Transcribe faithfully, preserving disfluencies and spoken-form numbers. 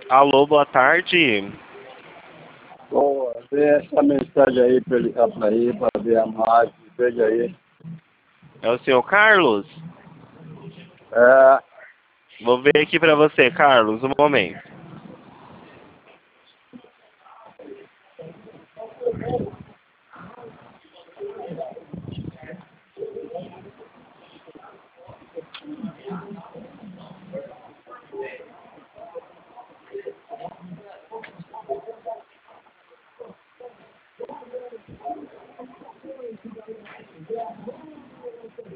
Alô, boa tarde. Boa, vê essa mensagem aí para ele ligar para aí, para ver a máquina, veja aí. É o senhor Carlos? É, Vou ver aqui pra você, Carlos, um momento.